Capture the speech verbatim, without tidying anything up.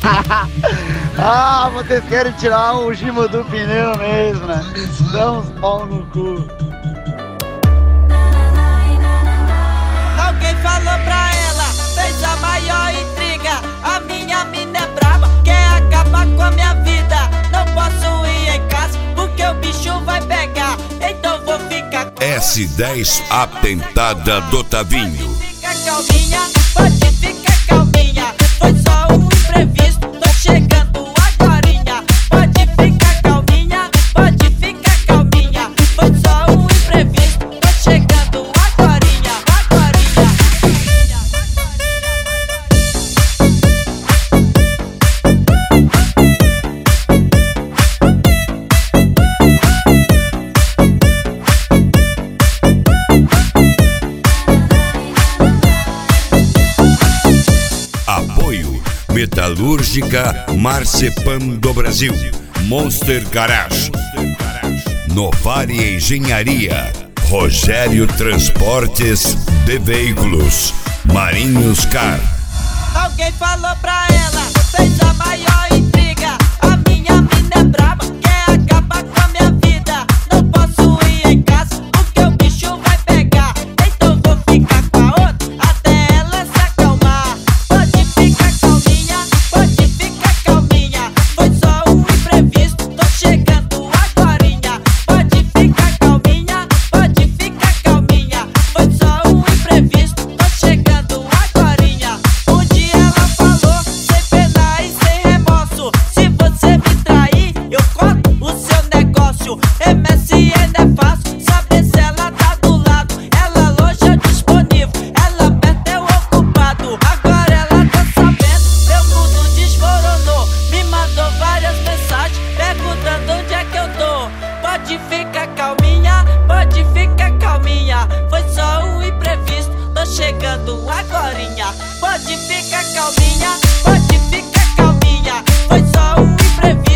Ah, vocês querem tirar o gimo do pneu mesmo, né? Dão uns pau no cu. Alguém falou pra ela, fez a maior intriga. A minha mina é braba, quer acabar com a minha vida. Não posso ir em casa, porque o bicho vai pegar. Então vou ficar com S dez Atentada do Tavinho. Fica calminha, pode ficar calminha. Foi só um imprevisto, tô chegando agorinha. Pode ficar calminha, pode ficar calminha. Foi só um imprevisto, tô chegando agorinha, agorinha. Apoio Metalúrgica Marcepan do Brasil, Monster Garage, Novare Engenharia, Rogério Transportes de Veículos, Marinhos Car. Alguém falou pra ela, fez a maior intriga. A minha mina é braba, quer acabar com a minha vida. Não posso ir em casa, porque o bicho vai pegar. Então vou ficar com a outra, até ela se acalmar. Pode ficar calminha, pode ficar calminha. Foi só um imprevisto, tô chegando agorinha. Pode ficar calminha, pode ficar calminha. Foi só um imprevisto, tô chegando agorinha. Um dia ela falou, sem pena e sem remorso: se você me trair, eu corto o seu negócio. M S N é fácil, saber se ela tá do lado. Ela longe ou disponível, ela perto é o ocupado. Agora ela tá sabendo, meu mundo desmoronou. Me mandou várias mensagens, perguntando onde é que eu tô. Pode ficar calminha, pode ficar calminha. Foi só um imprevisto, tô chegando agorinha. Pode ficar calminha, pode ficar calminha. Foi só um imprevisto.